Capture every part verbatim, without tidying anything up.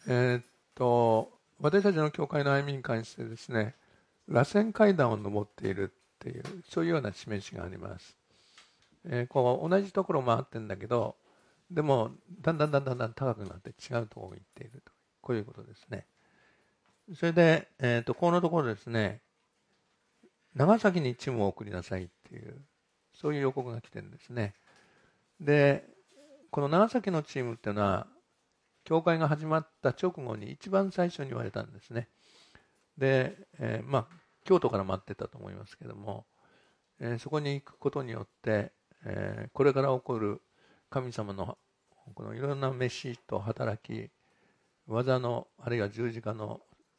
えーっと、私たちの教会の歩みに関してですね、螺旋階段を登っているっていう、そういうような示しがあります。えーこう同じところ回ってるんだけど、でも、だんだんだんだんだん高くなって違うところに行っていると。こういうことですね。それで、えーっと、このところですね、長崎にチームを送りなさいっていう、そういう予告が来てるんですね。で、この長崎のチームっていうのは、教会が始まった直後に一番最初に言われたんですね。で、えーまあ、京都から待ってたと思いますけども、えーそこに行くことによって、えーこれから起こる神様のこのいろんな召しと働き、技の、あるいは十字架の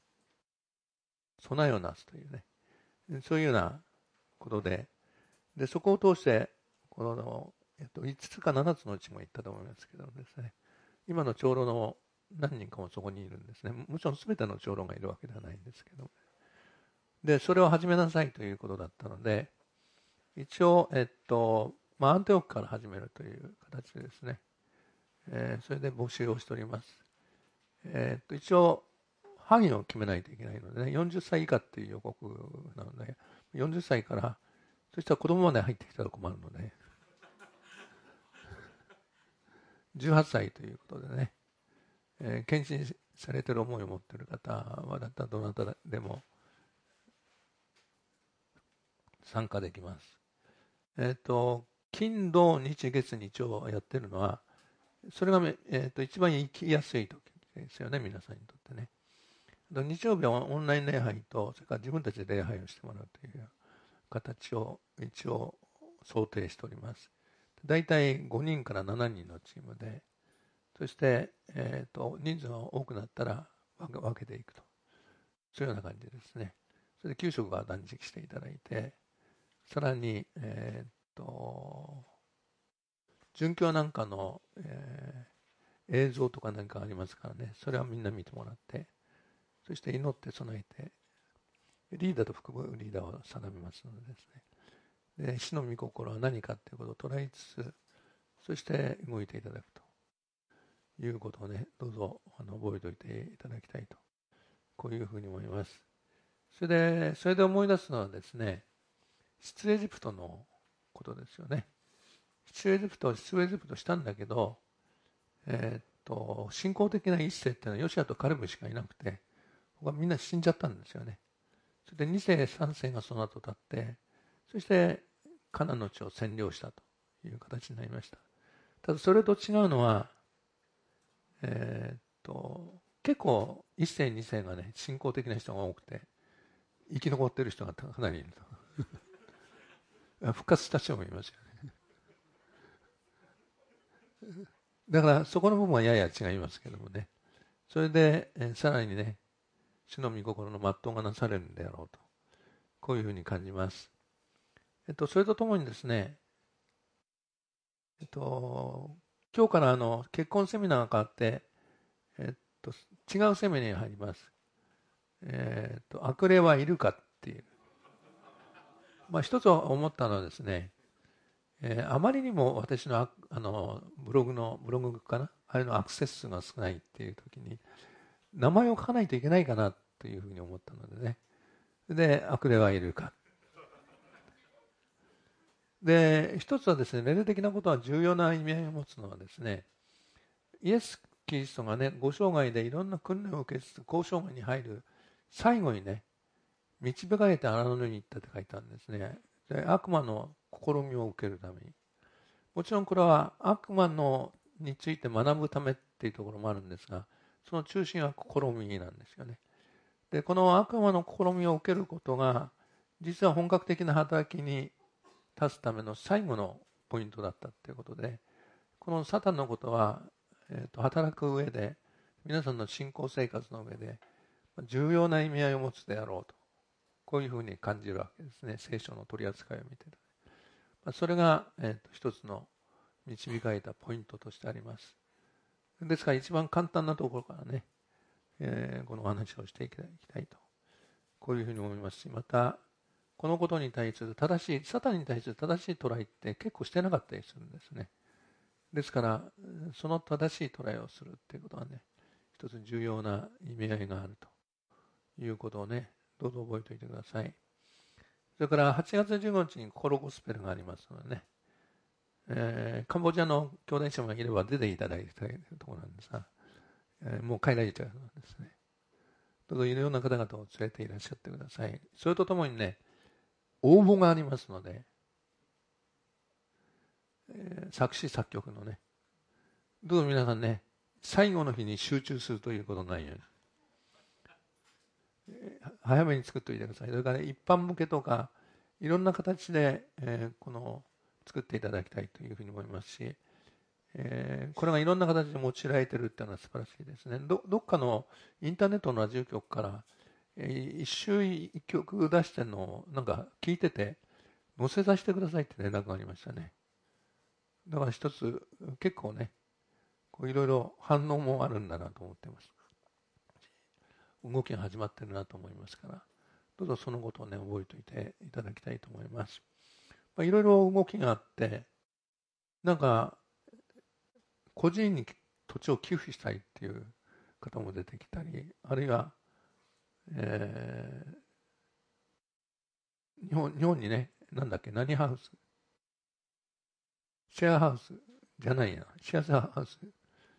備えをなすというね、そういうようなことで、でそこを通して、この、えっと、いつつかななつのうちも行ったと思いますけどですね、今の長老の何人かもそこにいるんですね。もちろん全ての長老がいるわけではないんですけど、で、それを始めなさいということだったので、一応、えっと、まあ、アンテオクから始めるという形でですね、えーそれで募集をしております。えっと、一応、範囲を決めないといけないのでね、よんじゅっさい以下っていう予告なので、よんじゅっさいから、そしたら子供まで入ってきたら困るので、じゅうはっさいということでね、えー献身されてる思いを持っている方は、だったらどなたでも参加できます。えっと、金、土、日、月、日をやってるのは、それが、えー、と一番行きやすい時ですよね、皆さんにとってね。日曜日はオンライン礼拝と、それから自分たちで礼拝をしてもらうという形を一応想定しております。だいたいごにんからななにんのチームで、そして、えー、と人数が多くなったら分けていくと。そういうような感じですね。それで給食は断食していただいて、さらに、えー、と、殉教なんかの、えー映像とかなんかありますからね、それはみんな見てもらって、そして祈って備えて、リーダーと副部リーダーを定めますのでですね、で死の御心は何かということを捉えつつ、そして動いていただくということをね、どうぞあの覚えておいていただきたいと、こういうふうに思います。それで、それで思い出すのはですね、出エジプトのことですよね。出エジプト、出エジプトしたんだけど、えーっと、信仰的な一世っていうのはヨシアとカレブしかいなくて、他みんな死んじゃったんですよね。それでに世、さん世がその後経って、そしてカナンの地を占領したという形になりました。ただそれと違うのは、えーっと、結構一世、二世がね、信仰的な人が多くて、生き残っている人がかなりいると。復活した人もいますよね。だからそこの部分はやや違いますけどもね。それで、えーさらにね、主の御心の全うがなされるんであろうと。こういうふうに感じます。えっと、それとともにですね、えっと、今日からあの結婚セミナーが変わって、えっと、違うセミナーに入ります。えっと、悪霊はいるかっていう。まあ、一つ思ったのはですね、えーあまりにも私のああのブログの、ブログかなあれのアクセス数が少ないっていう時に、名前を書かないといけないかなというふうに思ったのでね。で、悪霊はいるか。で、一つはですね、霊的なことは重要な意味合いを持つのはですね、イエス・キリストがね、ご生涯でいろんな訓練を受けつつ、交渉涯に入る最後にね、導かれて荒野に行ったって書いてあるんですね。で、悪魔の試みを受けるために。もちろんこれは悪魔のについて学ぶためっていうところもあるんですが、その中心は試みなんですよね。で、この悪魔の試みを受けることが、実は本格的な働きに立つための最後のポイントだったということで、このサタンのことは、えー、と働く上で、皆さんの信仰生活の上で重要な意味合いを持つであろうと、こういうふうに感じるわけですね、聖書の取り扱いを見ている。それが、えー、と一つの導かれたポイントとしてあります。ですから一番簡単なところからね、えーこのお話をしていきたいと、こういうふうに思いますし、またこのことに対する正しい、サタンに対する正しいトライって結構してなかったりするんですね。ですからその正しいトライをするっていうことはね、 一つ重要な意味合いがあるということをね、どうぞ覚えておいてください。それからはちがつじゅうごにちに心ゴスペルがありますのでね、えー、カンボジアの兄弟姉妹がいれば出ていただいているところなんですが、えー、もう帰られちゃうのですね。どうぞいろいろな方々を連れていらっしゃってください。それとともにね、応募がありますので、えー、作詞作曲のね、どうぞ皆さんね、最後の日に集中するということないように、えー、早めに作っておいてください。それから一般向けとかいろんな形で、えー、この作っていただきたいというふうに思いますし、えー、これがいろんな形で用いられているというのは素晴らしいですね。 ど, どっかのインターネットのラジオ局から、えー、一周一曲出してるのをなんか聞いてて載せさせてくださいって連絡がありましたね。だから一つ結構ね、いろいろ反応もあるんだなと思ってます。動きが始まってるなと思いますから、どうぞそのことをね覚えておいていただきたいと思います。まあ、いろいろ動きがあって、なんか個人に土地を寄付したいっていう方も出てきたり、あるいは、えー、日本日本にね、なんだっけ、何ハウス、シェアハウスじゃないや、シェアハウス、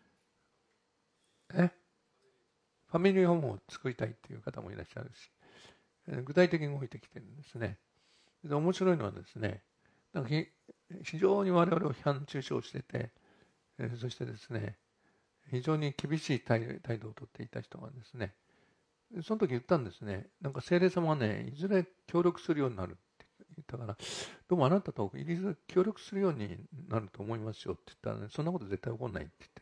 えファミリーホームを作りたいっていう方もいらっしゃるし、えー、具体的に動いてきてるんですね。で、面白いのはですね、なんか非常に我々を批判中傷してて、えー、そしてですね、非常に厳しい態度をとっていた人がですね、その時言ったんですね。なんか聖霊様がね、いずれ協力するようになるって言ったから、どうもあなたといずれ協力するようになると思いますよって言ったらね、そんなこと絶対起こらないって言って。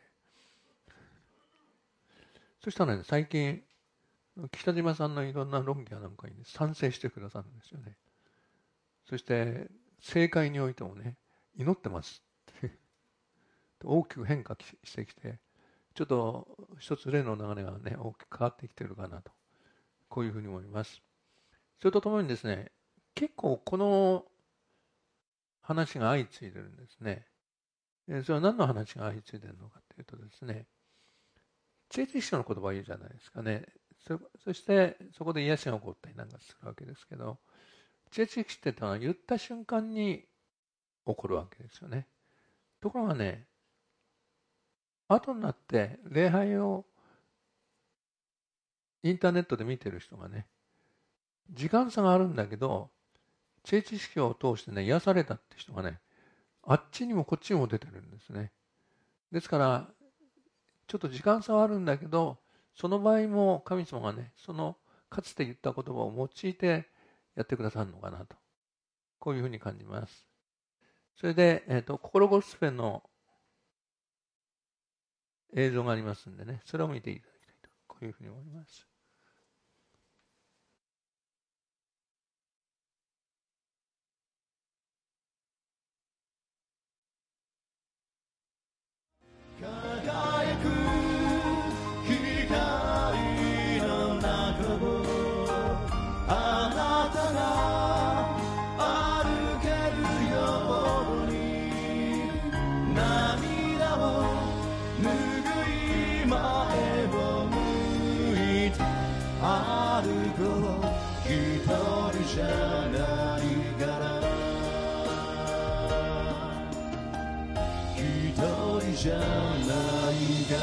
そしたらね、最近、北島さんのいろんな論議なんかに、ね、賛成してくださるんですよね。そして、政界においてもね、祈ってますって大きく変化してきて、ちょっと一つ例の流れがね、大きく変わってきてるかなと、こういうふうに思います。それとともにですね、結構この話が相次いでるんですね。それは何の話が相次いでるのかというとですね、知恵知識の言葉を言うじゃないですかね。そ, そしてそこで癒しが起こったりなんかするわけですけど、知恵知識ってのは言った瞬間に起こるわけですよね。ところがね、後になって礼拝をインターネットで見てる人がね、時間差があるんだけど、知恵知識を通してね、癒されたって人がね、あっちにもこっちにも出てるんですね。ですから、ちょっと時間差はあるんだけど、その場合も神様がね、そのかつて言った言葉を用いてやってくださるのかなと、こういうふうに感じます。それで、えーと、心ゴスペルの映像がありますんでね、それを見ていただきたいと、こういうふうに思います。輝く光の中をあなたが歩けるように、涙を拭い前を向いて歩こう、一人じゃないから一人じゃないから。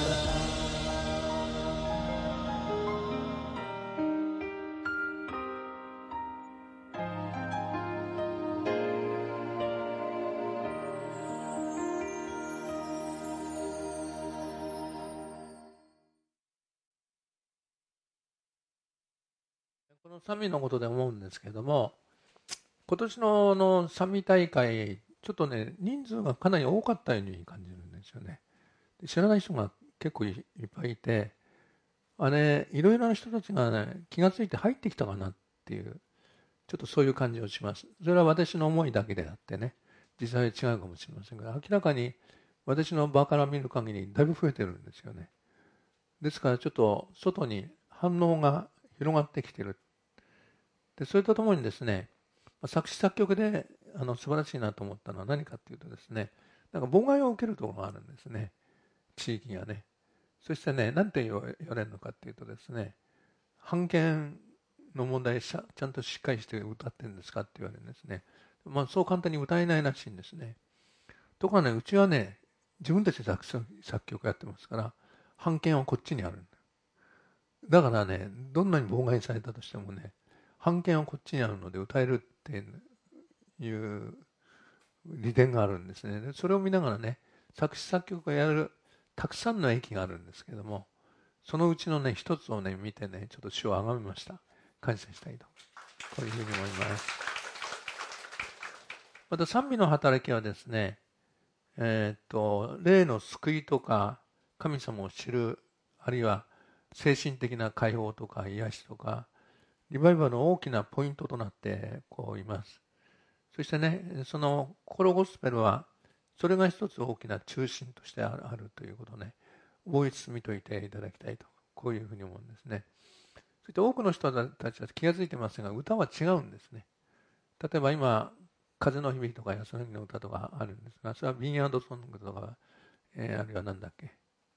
この賛美のことで思うんですけれども、今年のの賛美大会、ちょっとね、人数がかなり多かったように感じるんですよね。知らない人が結構 い, いっぱいいて、あれ、いろいろな人たちがね、気がついて入ってきたかなっていう、ちょっとそういう感じをします。それは私の思いだけであってね、実際違うかもしれませんが、明らかに私の場から見る限りだいぶ増えてるんですよね。ですからちょっと外に反応が広がってきてる。で、それとともにですね、作詞作曲であの素晴らしいなと思ったのは何かっていうとですね、なんか妨害を受けるところがあるんですね、地域がね。 そしてね、なんて言われるのかっていうとですね、版権の問題ちゃんとしっかりして歌ってるんですかって言われるんですね。まあ、そう簡単に歌えないらしいんですね。ところがね、うちはね、自分たちで作作曲やってますから、版権はこっちにあるんだ。だからね、どんなに妨害されたとしてもね、版権はこっちにあるので歌えるっていう利点があるんですね。でそれを見ながらね、作詞作曲をやるたくさんの駅があるんですけども、そのうちのね、一つをね、見てね、ちょっと主をあがめました。感謝したいと。こういうふうに思います。また賛美の働きはですね、えーっと、霊の救いとか、神様を知る、あるいは精神的な解放とか癒しとか、リバイバルの大きなポイントとなってこういます。そしてね、その心ゴスペルは、それが一つ大きな中心としてあるということをね、覚え包みといていただきたいと、こういうふうに思うんですね。そして多くの人たちは気が付いてませんが、歌は違うんですね。例えば今、風の響きとか安らぎの歌とかあるんですが、それはビンヤードソングとか、えー、あるいは何だっけ、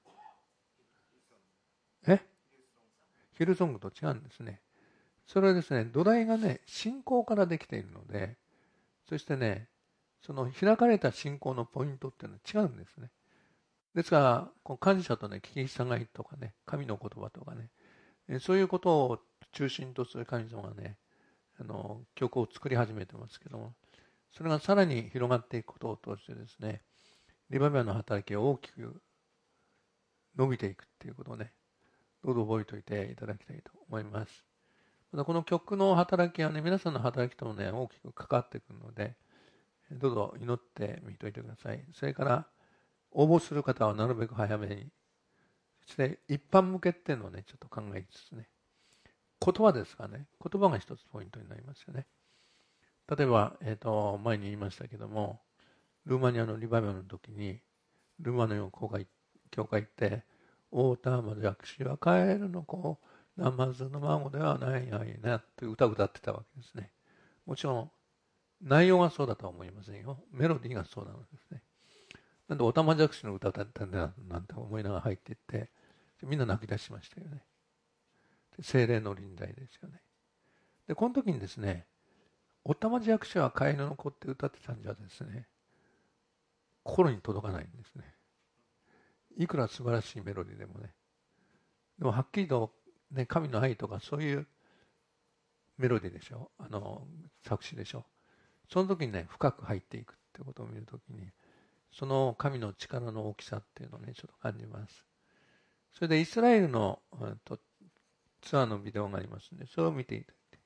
えヒルソングと違うんですね。それはですね、土台がね、信仰からできているので、そしてね、その開かれた信仰のポイントっていうのは違うんですね。ですから、こう感謝とね、聞き従いとかね、神の言葉とかね、そういうことを中心とする神様がね、あの曲を作り始めてますけども、それがさらに広がっていくことを通してですね、リバイバルの働きが大きく伸びていくっていうことをね、どうぞ覚えておいていただきたいと思います。またこの曲の働きはね、皆さんの働きともね、大きく関わってくるので、どうぞ祈ってみておいてください。それから、応募する方はなるべく早めに、そして一般向けっていうのをね、ちょっと考えつつね、言葉ですがね、言葉が一つポイントになりますよね。例えば、えっと、前に言いましたけども、ルーマニアのリバイバルの時に、ルーマニアの教会教会行って、大田まで薬師はカエルの子、ナマズの孫ではないやいなって歌を歌ってたわけですね。もちろん、内容がそうだとは思いませんよ。メロディーがそうなんですね。なんで、オタマジャクシの歌だったんだなんて思いながら入っていって、みんな泣き出しましたよね。精霊の臨在ですよね。で、この時にですね、オタマジャクシはカエルの子って歌ってたんじゃですね、心に届かないんですね。いくら素晴らしいメロディーでもね。でもはっきりと、ね、神の愛とかそういうメロディーでしょ。あの、作詞でしょ。その時にね、深く入っていくってことを見るときに、その神の力の大きさっていうのをね、ちょっと感じます。それでイスラエルの、うん、とツアーのビデオがありますので、それを見ていただいて。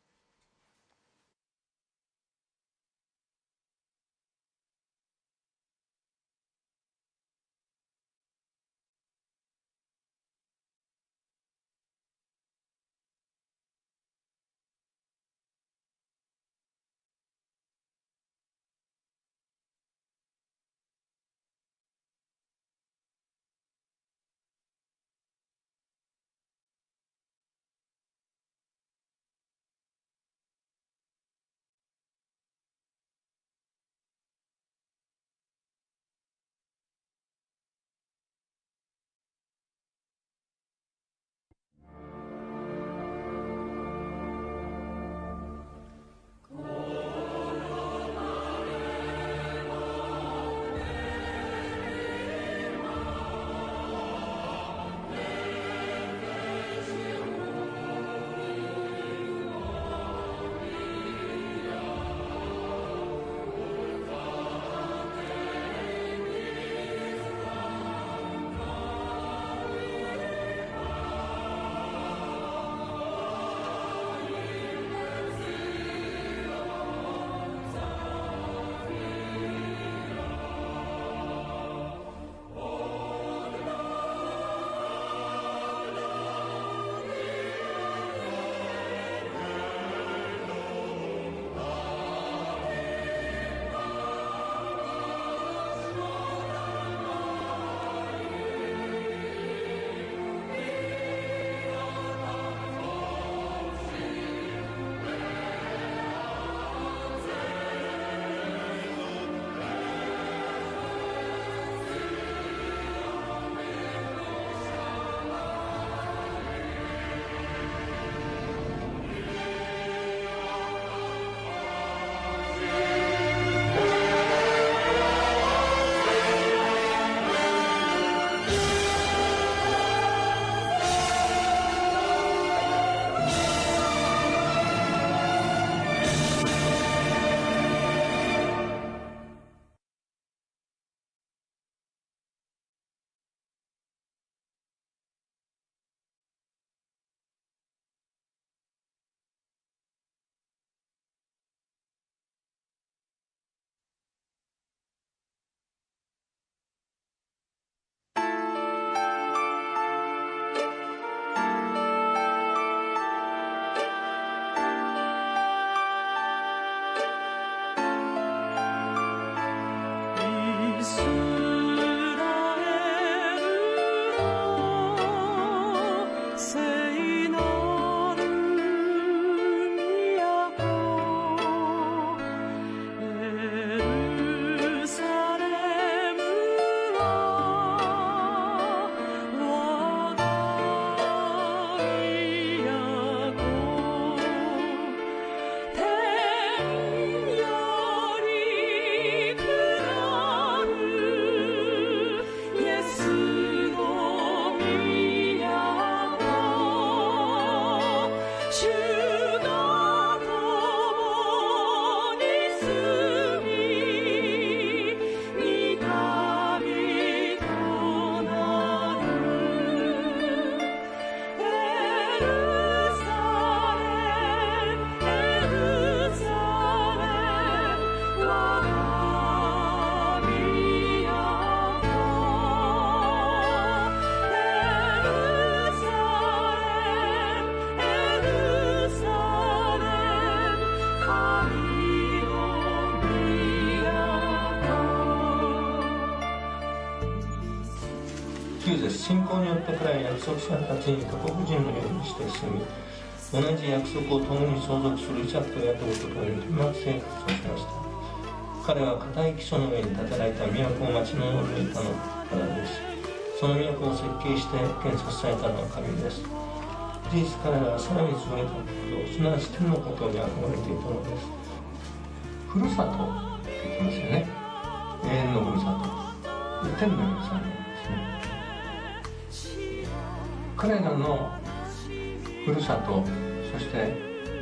信仰によって彼は約束者たちに他国人のようにして住み、同じ約束を共に相続するイサクとヤコブと共にうまく生活をしました。彼は固い基礎の上に建てられた都を待ち望んでいたのからです。その都を設計して建設されたのは神です。事実彼らはさらに優れたこと、すなわち天のことに憧れていたのです。ふるさとって言ってますよね。永遠のふるさと。天のエルサレムですね。彼らのふるさと、そして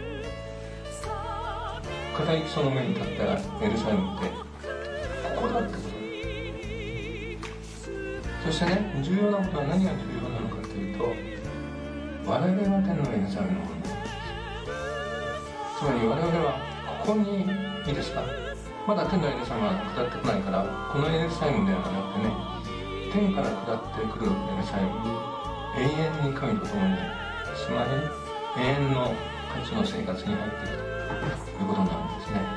固い基礎の上に立ったエルサレムってここだってことです。そしてね、重要なことは何が重要なのかというと、我々は天のエルサレムのものなんです。つまり我々はここにいいですか、まだ天のエルサレムは下ってこないから、このエルサレムではなくてね、天から下ってくるエルサレム、永遠に神と共に住まい、永遠の価値の生活に入っていくということなんですね。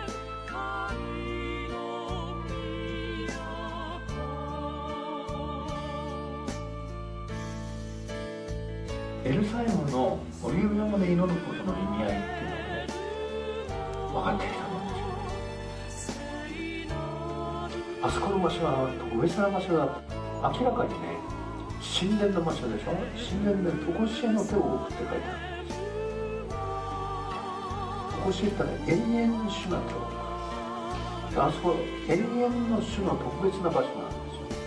エルサレムのオリーブ山で祈ることの意味合いっていうのをね、分かってきたんですよ。あそこの場所は特別な場所だ。明らかにね、神殿の場所でしょ。神殿で常しえの手を置くって書いてあるんです。常しえってのは永遠の主が手を置く。あそこ永遠の主の特別な場所なんです。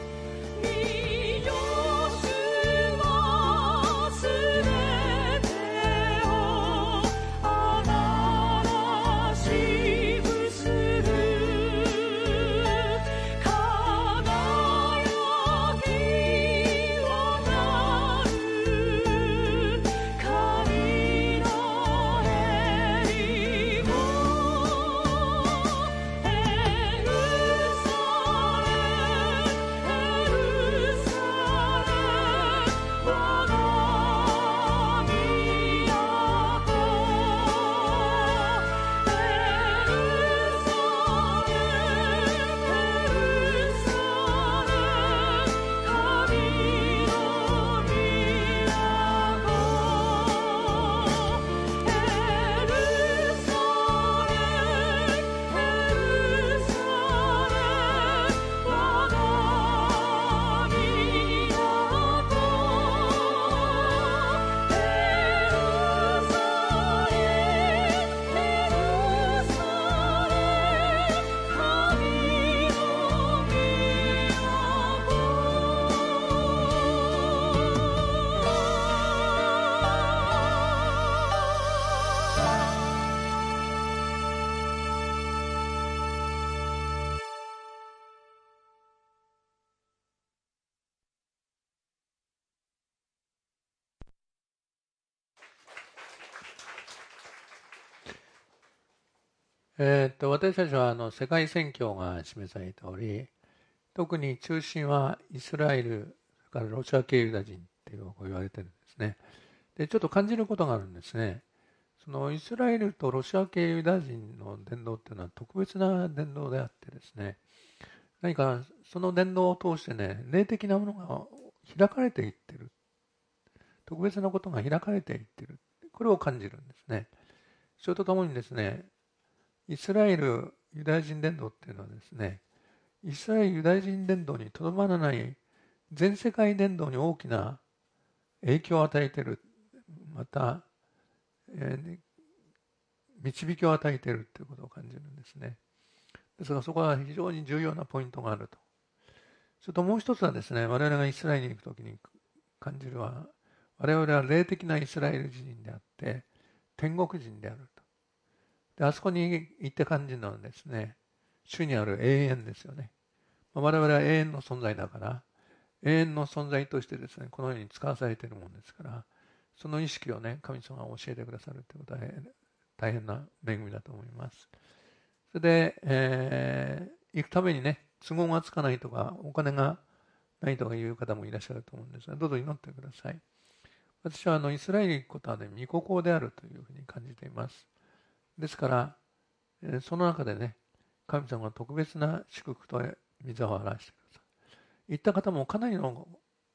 えー、っと私たちはあの世界宣教が示されており、特に中心はイスラエルからロシア系ユダ人っていうのを言われてるんですね。でちょっと感じることがあるんですね。そのイスラエルとロシア系ユダ人の伝道っていうのは特別な伝道であってですね、何かその伝道を通してね、霊的なものが開かれていってる、特別なことが開かれていってる、これを感じるんですね。それとともにですね、イスラエルユダヤ人伝道っていうのはですね、イスラエルユダヤ人伝道にとどまらない全世界伝道に大きな影響を与えている、また、えー、導きを与えているということを感じるんですね。ですからそこは非常に重要なポイントがあると。それともう一つはですね、我々がイスラエルに行くときに感じるは、我々は霊的なイスラエル人であって天国人であると。であそこに行って感じるのはですね、主にある永遠ですよね。我々は永遠の存在だから、永遠の存在としてですね、このように使わされているものですから、その意識をね、神様が教えてくださるということは大変な恵みだと思います。それで、えー、行くためにね、都合がつかないとか、お金がないとかいう方もいらっしゃると思うんですが、どうぞ祈ってください。私はあのイスラエルに行くことはね、御心であるというふうに感じています。ですから、えー、その中でね、神様が特別な祝福と御座を表してください。行った方もかなりの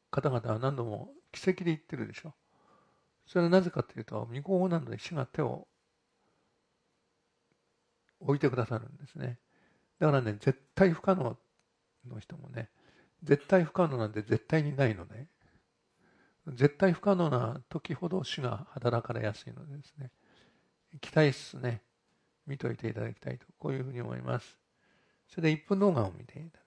方々は何度も奇跡で言ってるでしょ。それはなぜかというと、御子なので主が手を置いてくださるんですね。だからね、絶対不可能の人もね、絶対不可能なんて絶対にないので、絶対不可能な時ほど主が働かれやすいのでですね、期待室ね、見といていただきたいと、こういうふうに思います。それでいっぷん動画を見ていただきたい。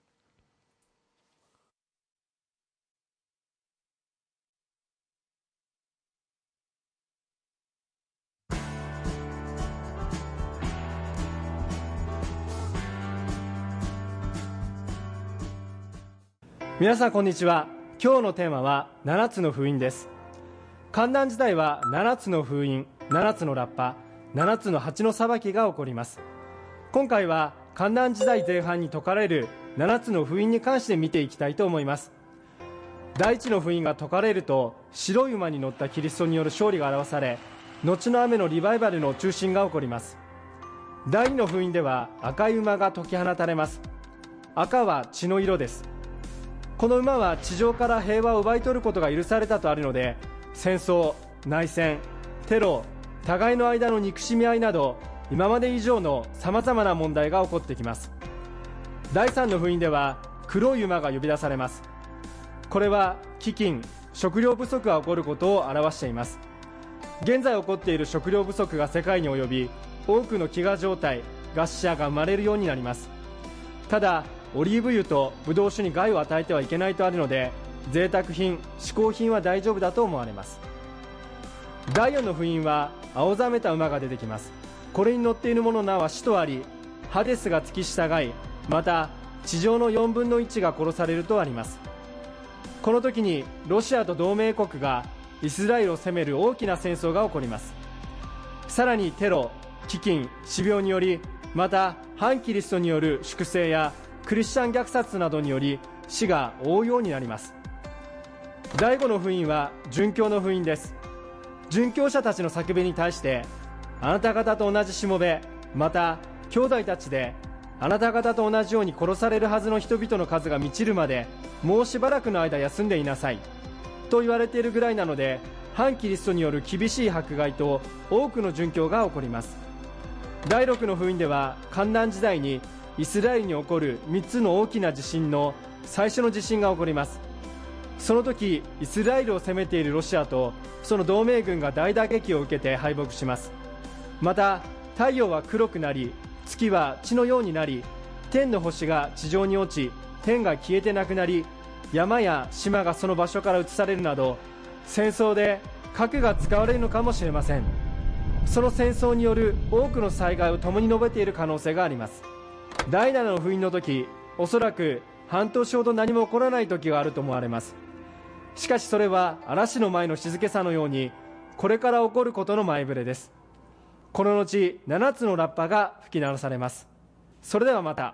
皆さんこんにちは。今日のテーマはななつの封印です。患難時代はななつの封印、ななつのラッパ、ななつの蜂の裁きが起こります。今回は患難時代前半に解かれるななつの封印に関して見ていきたいと思います。第一の封印が解かれると、白い馬に乗ったキリストによる勝利が表され、後の雨のリバイバルの中心が起こります。第二の封印では赤い馬が解き放たれます。赤は血の色です。この馬は地上から平和を奪い取ることが許されたとあるので、戦争、内戦、テロ、互いの間の憎しみ合いなど、今まで以上のさまざまな問題が起こってきます。だいさんの封印では黒い馬が呼び出されます。これは飢饉、食料不足が起こることを表しています。現在起こっている食料不足が世界に及び、多くの飢餓状態、餓死者が生まれるようになります。ただオリーブ油とブドウ酒に害を与えてはいけないとあるので、贅沢品、嗜好品は大丈夫だと思われます。だいよんの封印は青ざめた馬が出てきます。これに乗っている者の名は死とあり、ハデスが付き従い、また地上のよんぶんのいちが殺されるとあります。この時にロシアと同盟国がイスラエルを攻める大きな戦争が起こります。さらにテロ、飢饉、死病により、また反キリストによる粛清やクリスチャン虐殺などにより死が覆うようになります。だいごの封印は殉教の封印です。殉教者たちの叫びに対して、あなた方と同じしもべ、また兄弟たちであなた方と同じように殺されるはずの人々の数が満ちるまでもうしばらくの間休んでいなさいと言われているぐらいなので、反キリストによる厳しい迫害と多くの殉教が起こります。だいろくの封印では患難時代にイスラエルに起こるみっつの大きな地震の最初の地震が起こります。その時イスラエルを攻めているロシアとその同盟軍が大打撃を受けて敗北します。また太陽は黒くなり、月は血のようになり、天の星が地上に落ち、天が消えてなくなり、山や島がその場所から移されるなど、戦争で核が使われるのかもしれません。その戦争による多くの災害を共に述べている可能性があります。だいななの封印の時、おそらく半年ほど何も起こらない時があると思われます。しかしそれは嵐の前の静けさのように、これから起こることの前触れです。この後ななつのラッパが吹き鳴らされます。それではまた。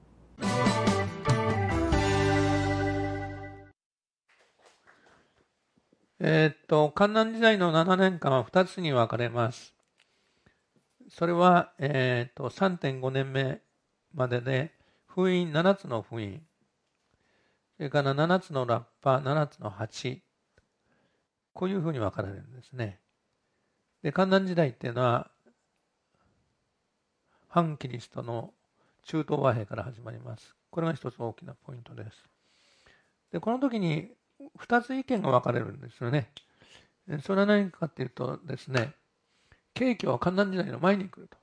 えー、っと患難時代のななねんかんはふたつに分かれます。それは、えー、っと さんてんごねんめまでで封印ななつの封印、それからななつのラッパ、ななつの蜂、こういうふうに分かれるんですね。で、患難時代っていうのは反キリストの中東和平から始まります。これが一つ大きなポイントです。で、この時にふたつ意見が分かれるんですよね。それは何かっていうとですね、景気は患難時代の前に来ると。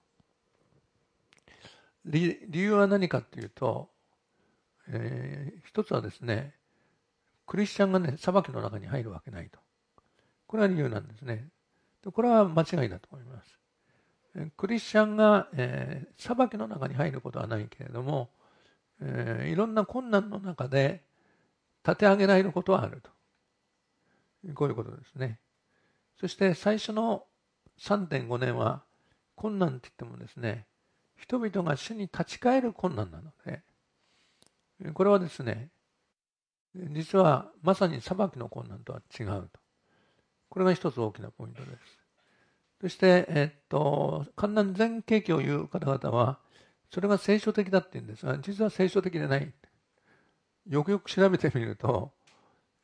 理, 理由は何かっていうと、えー、一つはですね、クリスチャンがね、裁きの中に入るわけないと。これは理由なんですね。でこれは間違いだと思います。クリスチャンが、えー、裁きの中に入ることはないけれども、えー、いろんな困難の中で立て上げられることはあると。こういうことですね。そして最初の さんてんごねんは困難って言ってもですね、人々が主に立ち返る困難なので、これはですね、実はまさに裁きの困難とは違うと。これが一つ大きなポイントです。そして、えっと、患難前景気を言う方々は、それが聖書的だって言うんですが、実は聖書的でない。よくよく調べてみると、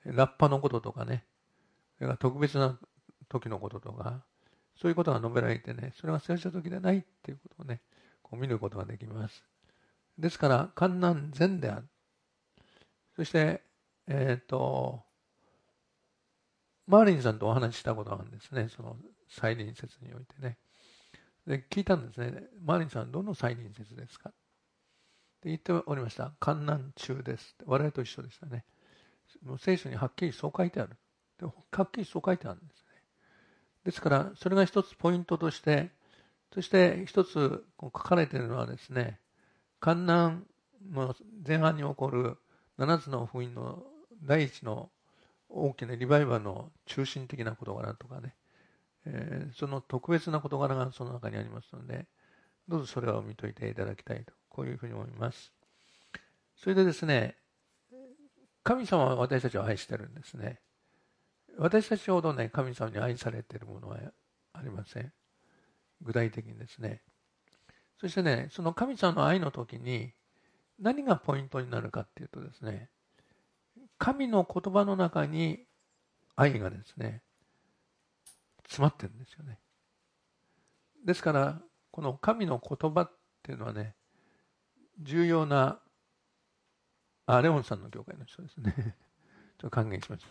ラッパのこととかね、それから特別な時のこととか、そういうことが述べられてね、それが聖書的でないっていうことをね、こう見ることができます。ですから、観難前である。そして、えっと、マーリンさんとお話ししたことがあるんですね、その再臨説においてね。で、聞いたんですね。マーリンさん、どの再臨説ですかって言っておりました。観難中です。我々と一緒でしたね。もう聖書にはっきりそう書いてある。ではっきりそう書いてあるんですね。ですから、それが一つポイントとして、そして一つ書かれているのはですね、観難の前半に起こるななつの福音の第一の大きなリバイバルの中心的な事柄とかね、えー、その特別な事柄がその中にありますので、どうぞそれを見といていただきたいと、こういうふうに思います。それでですね、神様は私たちを愛してるんですね。私たちほどね、神様に愛されているものはありません。具体的にですね。そしてね、その神様の愛の時に何がポイントになるかっていうとですね、神の言葉の中に愛がですね、詰まってるんですよね。ですから、この神の言葉っていうのはね、重要な、あ、レオンさんの教会の人ですね。ちょっと歓迎しました。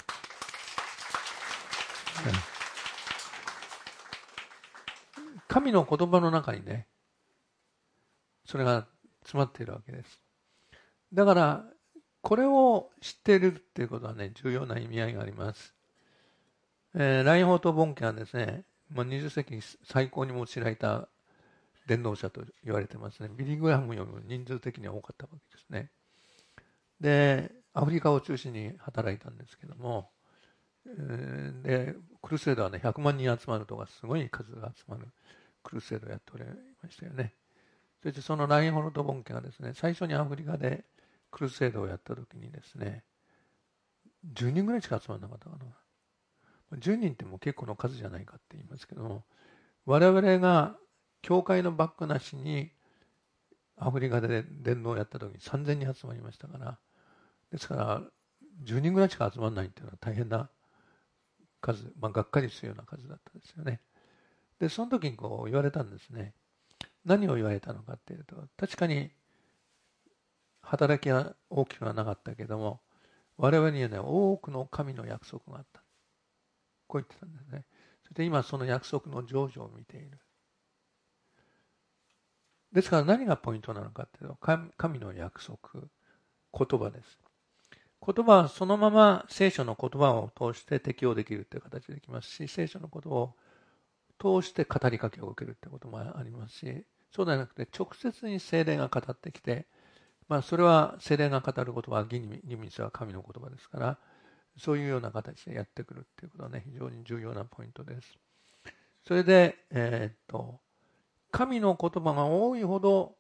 神の言葉の中にね、それが詰まっているわけです。だから、これを知っているっていうことはね、重要な意味合いがあります。えー、ラインホート・ボンケはですね、まあ、にじゅっ世紀に最高に用いられた伝道者と言われてますね。ビリー・グラハムよりも人数的には多かったわけですね。で、アフリカを中心に働いたんですけども、えー、で、クルセードはね、ひゃくまんにん集まるとか、すごい数が集まるクルセードをやっておりましたよね。そしてそのラインホルト・ボンケがですね、最初にアフリカでクルセードをやった時にですね、じゅうにんぐらいしか集まらなかったかな。じゅうにんってもう結構の数じゃないかって言いますけども、我々が教会のバックなしにアフリカで伝道をやった時にさんぜんにん集まりましたから、ですからじゅうにんぐらいしか集まらないっていうのは大変な数、まあ、がっかりするような数だったんですよね。で、その時にこう言われたんですね。何を言われたのかっていうと、確かに働きは大きくはなかったけども、我々にはね、多くの神の約束があった。こう言ってたんですね。そして今その約束の成就を見ている。ですから何がポイントなのかというと、神の約束、言葉です。言葉はそのまま聖書の言葉を通して適用できるという形でできますし、聖書の言葉を通して語りかけを受けるということもありますし、そうではなくて直接に聖霊が語ってきて、まあそれは聖霊が語る言葉は義には神の言葉ですから、そういうような形でやってくるということはね、非常に重要なポイントです。それで、えー、っと、神の言葉が多いほど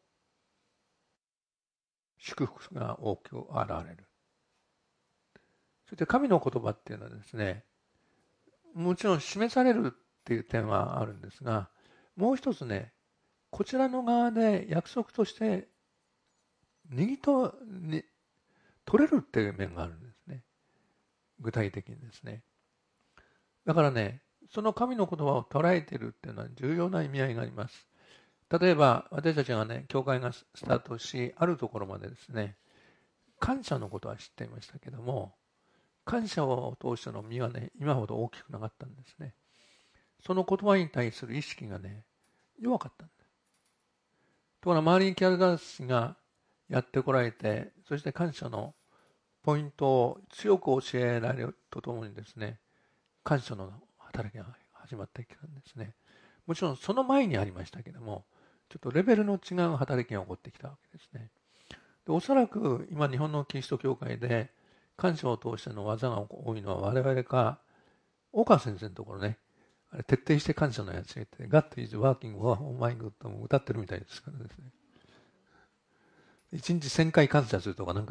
祝福が大きく現れる。そして神の言葉っていうのはですね、もちろん示されるっていう点はあるんですが、もう一つね、こちらの側で約束として握とに取れるっていう面があるんですね。具体的にですね。だからね、その神の言葉を捉えているっていうのは重要な意味合いがあります。例えば私たちがね、教会がスタートし、あるところまでですね、感謝のことは知っていましたけども、感謝を通しての実はね、今ほど大きくなかったんですね。その言葉に対する意識がね、弱かったんです。ところがマーリン・キャルダースがやってこられて、そして感謝のポイントを強く教えられるとともにですね、感謝の働きが始まってきたんですね。もちろんその前にありましたけども、ちょっとレベルの違う働きが起こってきたわけですね。で、おそらく今日本のキリスト教会で感謝を通しての技が多いのは我々か、大川先生のところね、あれ徹底して感謝のやつが言って、God is working for my good とも歌ってるみたいですからですね。一日千回感謝するとかなんか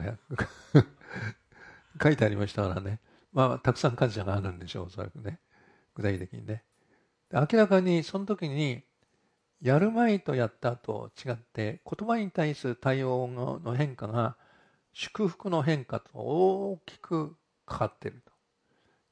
書いてありましたからね。まあ、たくさん感謝があるんでしょう、おそらくね。具体的にね。明らかにその時に、やる前とやった後違って、言葉に対する対応の変化が、祝福の変化と大きくかかっていると。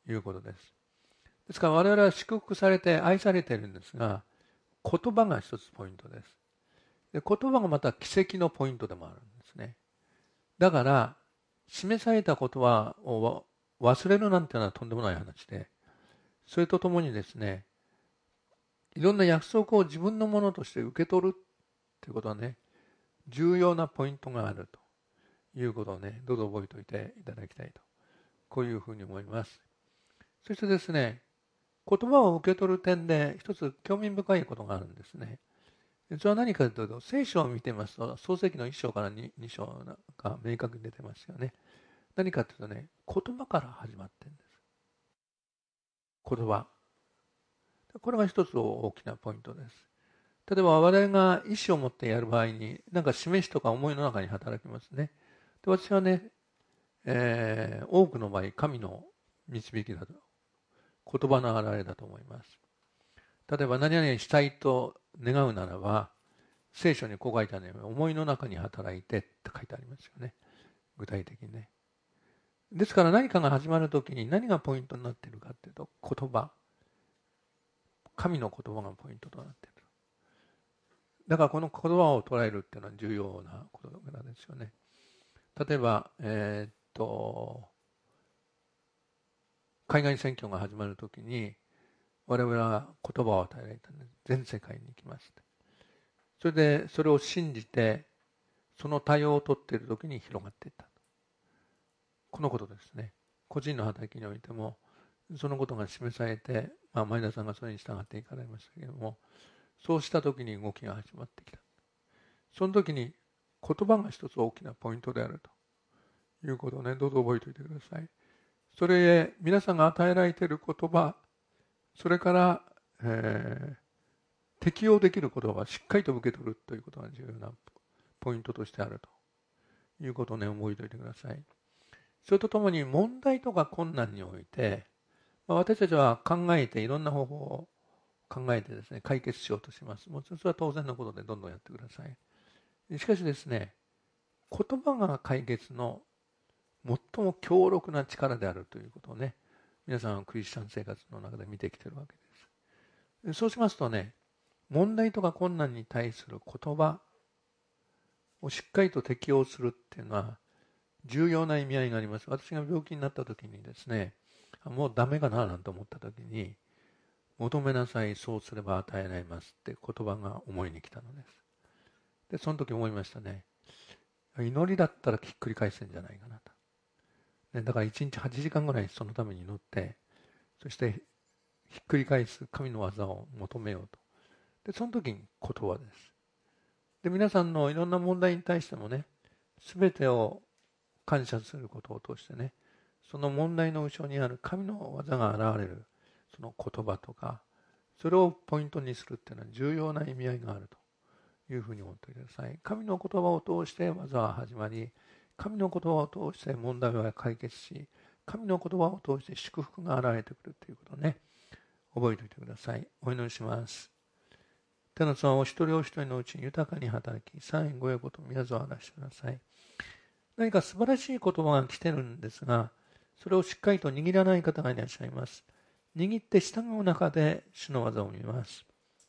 いうことです。ですから我々は祝福されて愛されているんですが、言葉が一つポイントです。で、言葉がまた奇跡のポイントでもあるんですね。だから、示された言葉を忘れるなんていうのはとんでもない話で、それとともにですね、いろんな約束を自分のものとして受け取るということはね、重要なポイントがあるということをね、どうぞ覚えておいていただきたいと、こういうふうに思います。そしてですね、言葉を受け取る点で一つ興味深いことがあるんですね。それは何かというと、聖書を見てみますと、創世記のいっ章から 2, 2章が明確に出てますよね。何かというとね、言葉から始まってるんです。言葉。これが一つ大きなポイントです。例えば我々が意思を持ってやる場合に、なんか示しとか思いの中に働きますね。で、私はね、えー、多くの場合、神の導きだと、言葉の表れだと思います。例えば何々したいと願うならば、聖書にこう書いてあるように、思いの中に働いてって書いてありますよね。具体的にね。ですから何かが始まるときに何がポイントになっているかというと、言葉。神の言葉がポイントとなっている。だからこの言葉を捉えるっていうのは重要なことなんですよね。例えば、えー、っと、海外選挙が始まるときに、我々は言葉を与えられたんです。全世界に行きます。それで、それを信じて、その対応を取っているときに広がっていった。このことですね。個人の働きにおいても、そのことが示されて、まあ、前田さんがそれに従っていかれましたけれども、そうしたときに動きが始まってきた。そのときに言葉が一つ大きなポイントであるということをね、どうぞ覚えておいてください。それへ皆さんが与えられている言葉、それから、えー、適用できる言葉をしっかりと受け取るということが重要なポイントとしてあるということをね、覚えておいてください。それとともに問題とか困難において、まあ、私たちは考えていろんな方法を考えてですね、解決しようとします。もちろんそれは当然のことでどんどんやってください。しかしですね、言葉が解決の最も強力な力であるということをね、皆さんはクリスチャン生活の中で見てきているわけです。そうしますとね、問題とか困難に対する言葉をしっかりと適用するっていうのは重要な意味合いがあります。私が病気になった時にですね、もうダメかななんて思った時に、求めなさい、そうすれば与えられますって言葉が思いに来たのです。で、その時思いましたね。祈りだったらひっくり返せんじゃないかなと。ね、だからいちにちはちじかんぐらいそのために祈って、そしてひっくり返す神の技を求めようと。で、その時に言葉です。で、皆さんのいろんな問題に対してもね、すべてを感謝することを通してね、その問題の後ろにある神の技が現れるその言葉とか、それをポイントにするっていうのは重要な意味合いがあるというふうに思ってください。神の言葉を通して技は始まり、神の言葉を通して問題は解決し、神の言葉を通して祝福が現れてくるということをね、覚えておいてください。お祈りします。天の様お一人お一人のうちに豊かに働き、三円ご栄光と宮沢を出してください。何か素晴らしい言葉が来てるんですが、それをしっかりと握らない方がいらっしゃいます。握って従う中で主の技を見ます。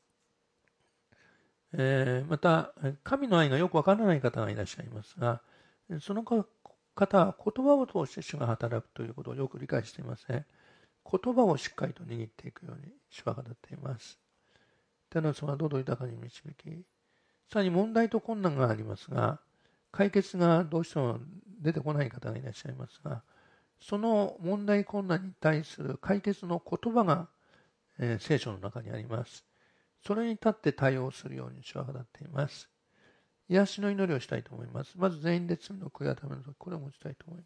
えー、また、神の愛がよくわからない方がいらっしゃいますが、その方は言葉を通して主が働くということをよく理解していません。言葉をしっかりと握っていくように主は語っています。天の様はどうぞ豊かに導き、さらに問題と困難がありますが、解決がどうしても出てこない方がいらっしゃいますが、その問題困難に対する解決の言葉が、えー、聖書の中にあります。それに立って対応するように主は語っています。癒しの祈りをしたいと思います。まず全員で罪の悔い改めの時、これを持ちたいと思います。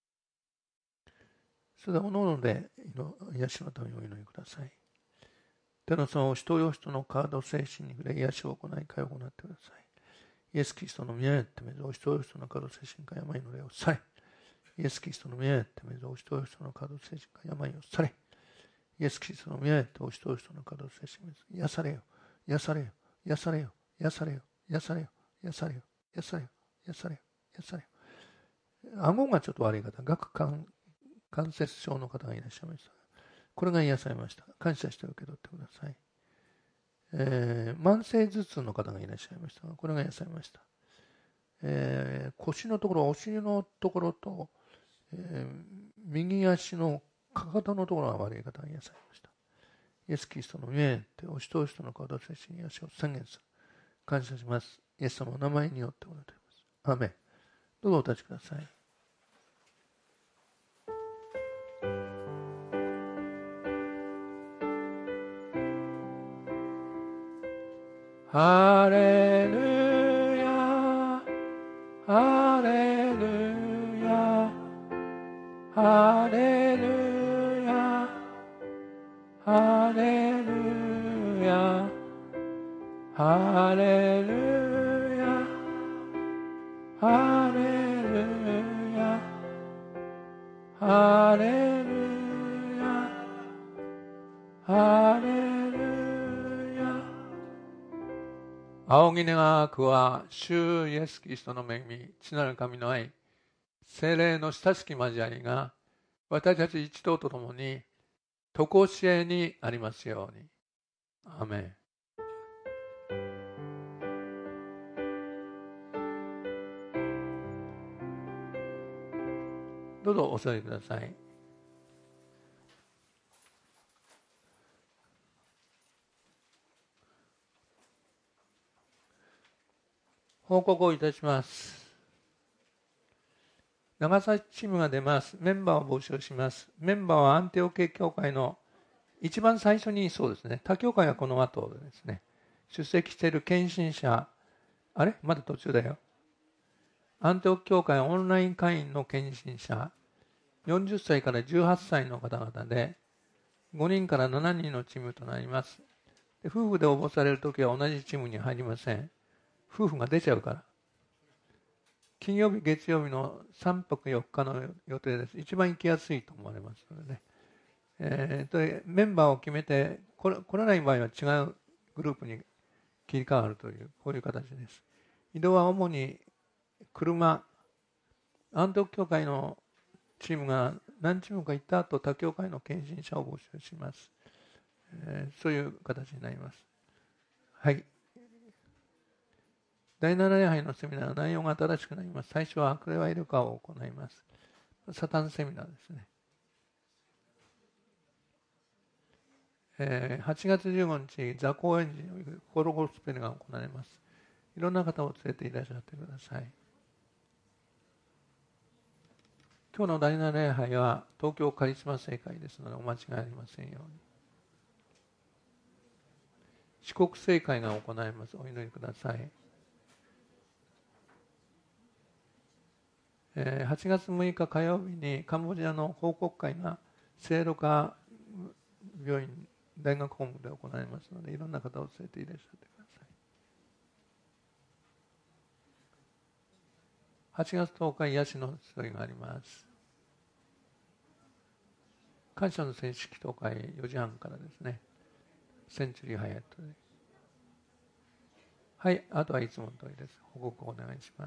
それでは、おのおので癒しのためにお祈りください。天の様を人よ人の体精神に触れ癒しを行い、会を行ってください。イエス・キリストの宮へってめず、お人よ人の体精神か病の霊を去れ。イエス・キリストの宮へってめず、お人よ人の体精神か病を去れ。イエス・キリストの宮へってお人よ人の体精神か癒されよ、癒されよ、癒されよ、癒されよ、癒されよ、癒されよ、癒されよ、癒されよ、癒されよ。顎がちょっと悪い方、顎関関節症の方がいらっしゃいました。これが癒されました。感謝して受け取ってください。えー、慢性頭痛の方がいらっしゃいましたが、これが癒されました。えー、腰のところ、お尻のところと、えー、右足のかかとのところが悪い方が癒されました。イエス・キリストの名にて、押し通しとの顔と接しに癒しを宣言する。感謝します。イエス様の名前によってお願いいたします。アーメン。どうぞお立ちください。ハレルヤ、ハレルヤ、ハレルヤ、ハレルヤ、ハレルヤ、ハレルヤ、ハレルヤ、ハレルヤ。仰ぎ願くは主イエス・キリストの恵み、父なる神の愛、聖霊の親しき交わりが私たち一同と共に常しえにありますように。アーメン。どうぞお座りください。報告をいたします。長崎チームが出ます。メンバーを募集します。メンバーはアンテオ系教会の一番最初に、そうですね、他教会はこの後でですね、出席している献身者、あれまだ途中だよ。アンテオ教会オンライン会員の献身者、よんじゅっさいからじゅうはっさいの方々で、ごにんからしちにんのチームとなります。で、夫婦で応募されるときは同じチームに入りません。夫婦が出ちゃうから。金曜日、月曜日のさんぱくよっかの予定です。一番行きやすいと思われますのでね。えー、とメンバーを決めて来れない場合は違うグループに切り替わるという、こういう形です。移動は主に車、アンテオ教会のチームが何チームか行った後、他教会の献身者を募集します。えー、そういう形になります。はい。だいなな礼拝のセミナーは内容が新しくなります。最初は悪霊はいるかを行います。サタンセミナーですね。えー、はちがつじゅうごにち、座高円寺の心ゴスペルが行われます。いろんな方を連れていらっしゃってください。今日のだいなな礼拝は東京カリスマ聖会ですのでお間違いありませんように。四国聖会が行われます。お祈りください。はちがつむいか火曜日にカンボジアの報告会が聖路加病院大学本部で行われますので、いろんな方を連れていらっしゃってください。はちがつとおか、癒しの集いがあります。感謝の正式祷会よじはんからですね。センチュリーハイアットで。はい、あとはいつもの通りです。報告をお願いします。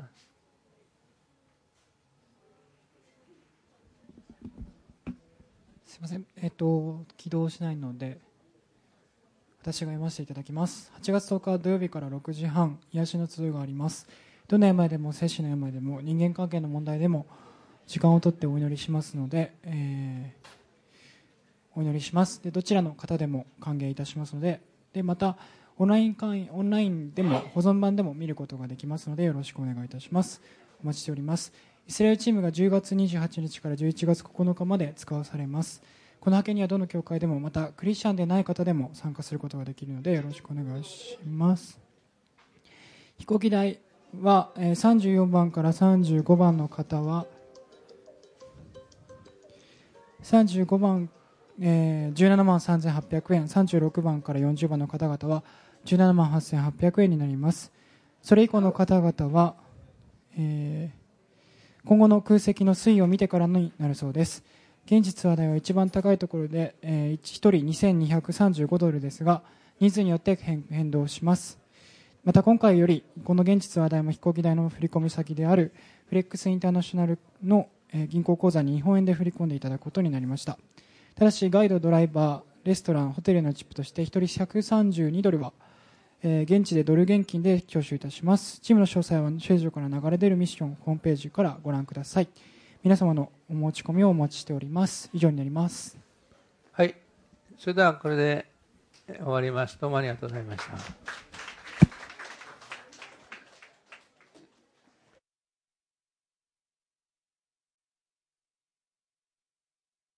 すいません、えっと、起動しないので私が読ませていただきます。はちがつとおか土曜日からろくじはん、癒しの集いがあります。どの病でも精神の病でも人間関係の問題でも時間をとってお祈りしますので、えー、お祈りします。でどちらの方でも歓迎いたしますので、でまたオンライン会員オンラインでも保存版でも見ることができますのでよろしくお願いいたします。お待ちしております。イスラエルチームがじゅうがつにじゅうはちにちからじゅういちがつここのかまで使わされます。この派遣にはどの教会でもまたクリスチャンでない方でも参加することができるのでよろしくお願いします。飛行機代はさんじゅうよんばんからさんじゅうごばんの方はさんじゅうごばん、えー、じゅうななまんさんぜんはっぴゃくえん、さんじゅうろくばんからよんじゅうばんの方々はじゅうななまんはっせんはっぴゃくえんになります。それ以降の方々は、えー、今後の空席の推移を見てからになるそうです。現地ツアー代は一番高いところで、えー、ひとりにせんにひゃくさんじゅうごドルですが人数によって変動します。また今回よりこの現地ツアー代も飛行機代の振込先であるフレックスインターナショナルのえー銀行口座に日本円で振り込んでいただくことになりました。ただしガイド、ドライバー、レストラン、ホテルのチップとしてひとりひゃくさんじゅうにドルは、えー現地でドル現金で徴収いたします。チームの詳細はシェージョから流れ出るミッションホームページからご覧ください。皆様のお持ち込みをお待ちしております。以上になります。 はい。それではこれで終わります。どうもありがとうございました。